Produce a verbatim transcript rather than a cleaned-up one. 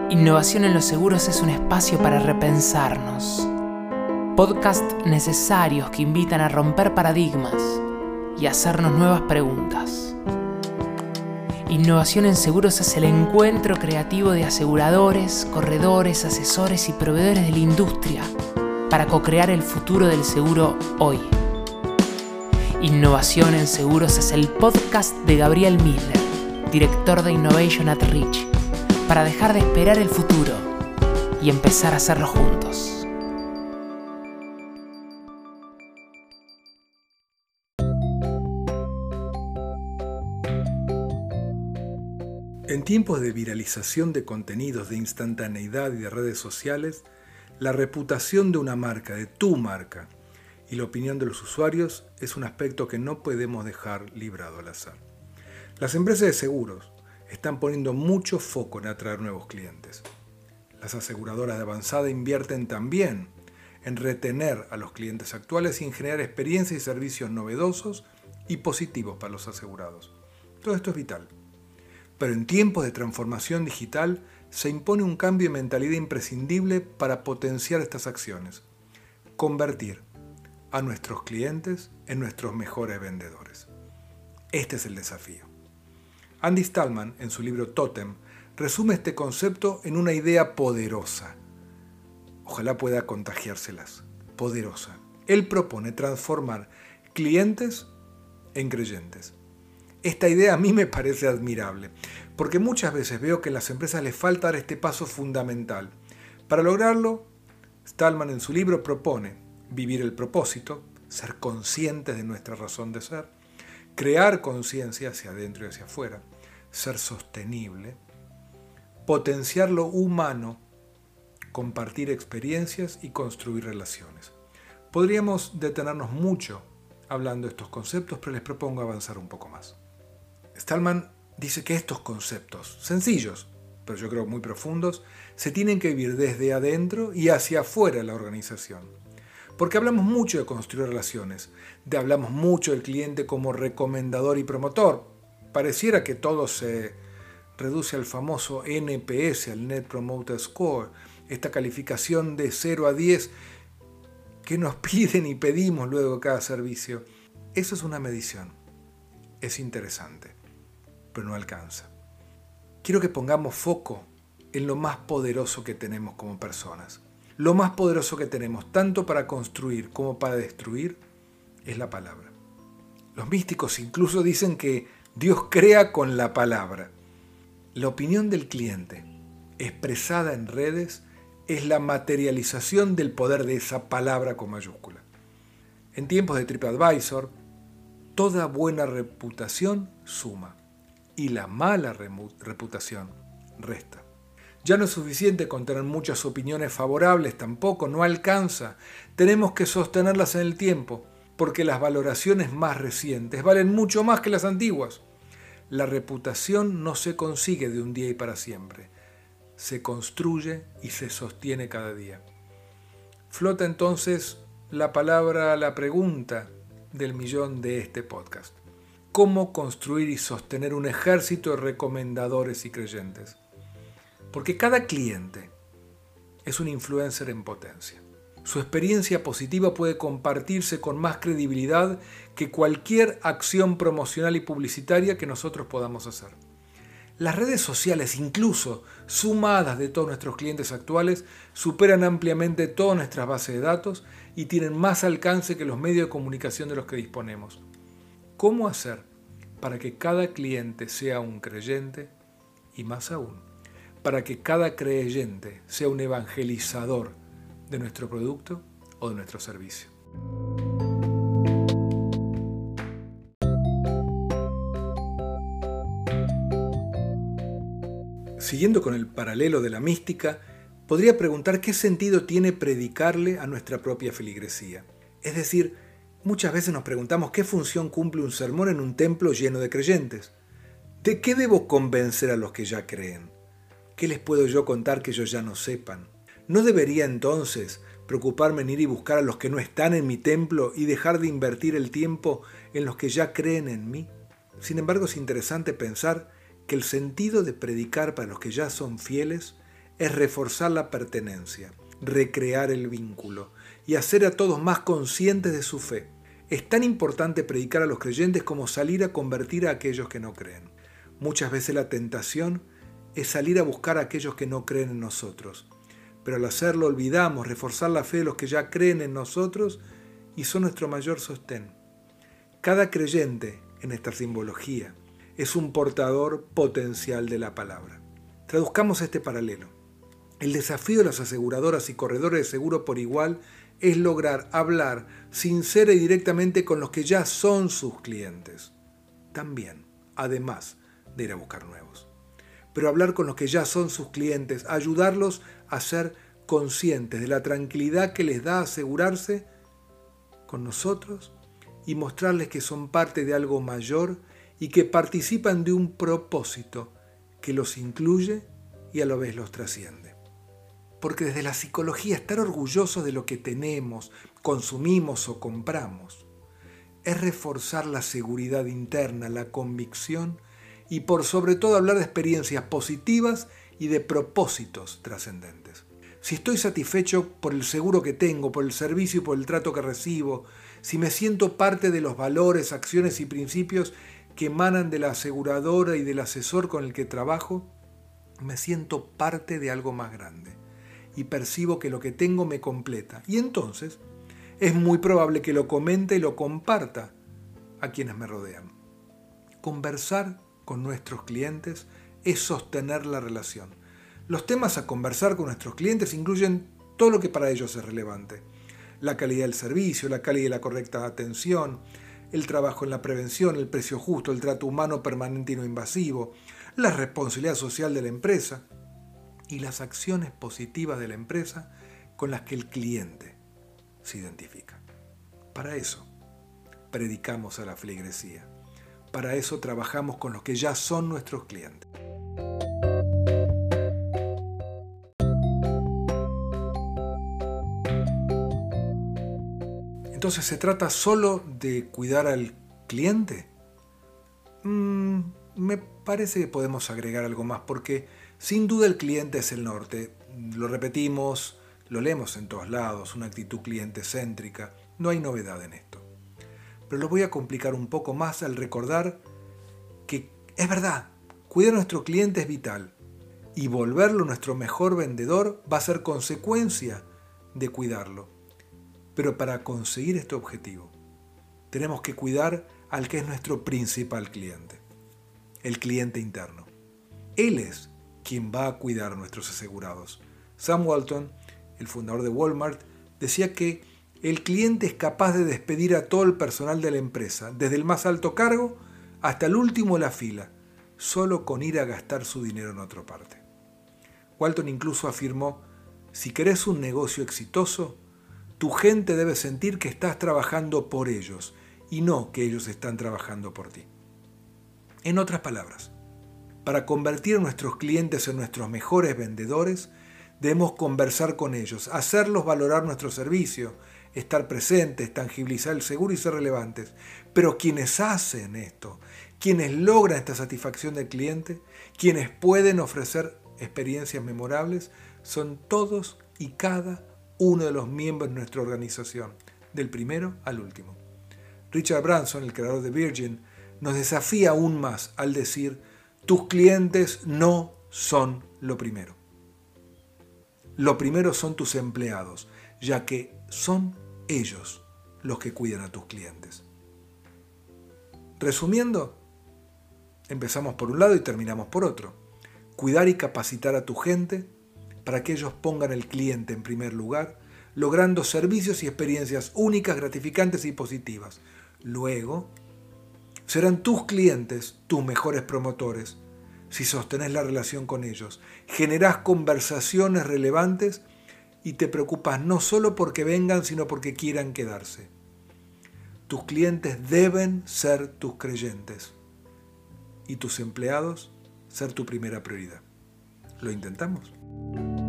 Innovación en los seguros es un espacio para repensarnos. Podcasts necesarios que invitan a romper paradigmas y hacernos nuevas preguntas. Innovación en seguros es el encuentro creativo de aseguradores, corredores, asesores y proveedores de la industria para co-crear el futuro del seguro hoy. Innovación en seguros es el podcast de Gabriel Miller, director de Innovation at Rich, para dejar de esperar el futuro y empezar a hacerlo juntos. En tiempos de viralización de contenidos, de instantaneidad y de redes sociales, la reputación de una marca, de tu marca, y la opinión de los usuarios es un aspecto que no podemos dejar librado al azar. Las empresas de seguros están poniendo mucho foco en atraer nuevos clientes. Las aseguradoras de avanzada invierten también en retener a los clientes actuales y en generar experiencias y servicios novedosos y positivos para los asegurados. Todo esto es vital. Pero en tiempos de transformación digital se impone un cambio de mentalidad imprescindible para potenciar estas acciones. Convertir a nuestros clientes en nuestros mejores vendedores. Este es el desafío. Andy Stallman, en su libro Totem, resume este concepto en una idea poderosa. Ojalá pueda contagiárselas. Poderosa. Él propone transformar clientes en creyentes. Esta idea a mí me parece admirable, porque muchas veces veo que a las empresas les falta dar este paso fundamental. Para lograrlo, Stallman en su libro propone vivir el propósito, ser conscientes de nuestra razón de ser, crear conciencia hacia adentro y hacia afuera, ser sostenible, potenciar lo humano, compartir experiencias y construir relaciones. Podríamos detenernos mucho hablando de estos conceptos, pero les propongo avanzar un poco más. Stallman dice que estos conceptos, sencillos, pero yo creo muy profundos, se tienen que vivir desde adentro y hacia afuera de la organización. Porque hablamos mucho de construir relaciones, de hablamos mucho del cliente como recomendador y promotor. Pareciera que todo se reduce al famoso N P S, al Net Promoter Score, esta calificación de cero a diez que nos piden y pedimos luego de cada servicio. Eso es una medición. Es interesante, pero no alcanza. Quiero que pongamos foco en lo más poderoso que tenemos como personas. Lo más poderoso que tenemos, tanto para construir como para destruir, es la palabra. Los místicos incluso dicen que Dios crea con la palabra. La opinión del cliente, expresada en redes, es la materialización del poder de esa palabra con mayúscula. En tiempos de TripAdvisor, toda buena reputación suma y la mala reputación resta. Ya no es suficiente con tener muchas opiniones favorables, tampoco, no alcanza. Tenemos que sostenerlas en el tiempo, porque las valoraciones más recientes valen mucho más que las antiguas. La reputación no se consigue de un día y para siempre. Se construye y se sostiene cada día. Flota entonces la palabra, la pregunta del millón de este podcast. ¿Cómo construir y sostener un ejército de recomendadores y creyentes? Porque cada cliente es un influencer en potencia. Su experiencia positiva puede compartirse con más credibilidad que cualquier acción promocional y publicitaria que nosotros podamos hacer. Las redes sociales, incluso sumadas de todos nuestros clientes actuales, superan ampliamente todas nuestras bases de datos y tienen más alcance que los medios de comunicación de los que disponemos. ¿Cómo hacer para que cada cliente sea un creyente y más aún, para que cada creyente sea un evangelizador de nuestro producto o de nuestro servicio? Siguiendo con el paralelo de la mística, podría preguntar qué sentido tiene predicarle a nuestra propia feligresía. Es decir, muchas veces nos preguntamos qué función cumple un sermón en un templo lleno de creyentes. ¿De qué debo convencer a los que ya creen? ¿Qué les puedo yo contar que ellos ya no sepan? ¿No debería entonces preocuparme en ir y buscar a los que no están en mi templo y dejar de invertir el tiempo en los que ya creen en mí? Sin embargo, es interesante pensar que el sentido de predicar para los que ya son fieles es reforzar la pertenencia, recrear el vínculo y hacer a todos más conscientes de su fe. Es tan importante predicar a los creyentes como salir a convertir a aquellos que no creen. Muchas veces la tentación es salir a buscar a aquellos que no creen en nosotros, pero al hacerlo olvidamos reforzar la fe de los que ya creen en nosotros y son nuestro mayor sostén. Cada creyente en esta simbología es un portador potencial de la palabra. Traduzcamos este paralelo. El desafío de las aseguradoras y corredores de seguro por igual es lograr hablar sincera y directamente con los que ya son sus clientes. También, además de ir a buscar nuevos. Pero hablar con los que ya son sus clientes, ayudarlos a ser conscientes de la tranquilidad que les da asegurarse con nosotros y mostrarles que son parte de algo mayor y que participan de un propósito que los incluye y a la vez los trasciende. Porque desde la psicología estar orgullosos de lo que tenemos, consumimos o compramos es reforzar la seguridad interna, la convicción y por sobre todo hablar de experiencias positivas y de propósitos trascendentes. Si estoy satisfecho por el seguro que tengo, por el servicio y por el trato que recibo, si me siento parte de los valores, acciones y principios que emanan de la aseguradora y del asesor con el que trabajo, me siento parte de algo más grande y percibo que lo que tengo me completa. Y entonces es muy probable que lo comente y lo comparta a quienes me rodean. Conversar con nuestros clientes es sostener la relación. Los temas a conversar con nuestros clientes incluyen todo lo que para ellos es relevante. La calidad del servicio, la calidad y la correcta atención, el trabajo en la prevención, el precio justo, el trato humano permanente y no invasivo, la responsabilidad social de la empresa y las acciones positivas de la empresa con las que el cliente se identifica. Para eso predicamos a la feligresía. Para eso trabajamos con los que ya son nuestros clientes. Entonces, ¿se trata solo de cuidar al cliente? Mm, me parece que podemos agregar algo más, porque sin duda el cliente es el norte. Lo repetimos, lo leemos en todos lados, una actitud cliente céntrica. No hay novedad en esto. Pero lo voy a complicar un poco más al recordar que es verdad, cuidar a nuestro cliente es vital y volverlo nuestro mejor vendedor va a ser consecuencia de cuidarlo. Pero para conseguir este objetivo, tenemos que cuidar al que es nuestro principal cliente, el cliente interno. Él es quien va a cuidar a nuestros asegurados. Sam Walton, el fundador de Walmart, decía que el cliente es capaz de despedir a todo el personal de la empresa, desde el más alto cargo hasta el último de la fila, solo con ir a gastar su dinero en otra parte. Walton incluso afirmó, si querés un negocio exitoso, tu gente debe sentir que estás trabajando por ellos y no que ellos están trabajando por ti. En otras palabras, para convertir a nuestros clientes en nuestros mejores vendedores, debemos conversar con ellos, hacerlos valorar nuestro servicio, estar presentes, tangibilizar el seguro y ser relevantes. Pero quienes hacen esto, quienes logran esta satisfacción del cliente, quienes pueden ofrecer experiencias memorables, son todos y cada uno de los miembros de nuestra organización, del primero al último. Richard Branson, el creador de Virgin, nos desafía aún más al decir, tus clientes no son lo primero. Lo primero son tus empleados, ya que son ellos los que cuidan a tus clientes. Resumiendo, empezamos por un lado y terminamos por otro. Cuidar y capacitar a tu gente para que ellos pongan el cliente en primer lugar, logrando servicios y experiencias únicas, gratificantes y positivas. Luego, serán tus clientes tus mejores promotores. Si sostenés la relación con ellos, generás conversaciones relevantes y te preocupas no solo porque vengan, sino porque quieran quedarse. Tus clientes deben ser tus creyentes y tus empleados ser tu primera prioridad. ¿Lo intentamos?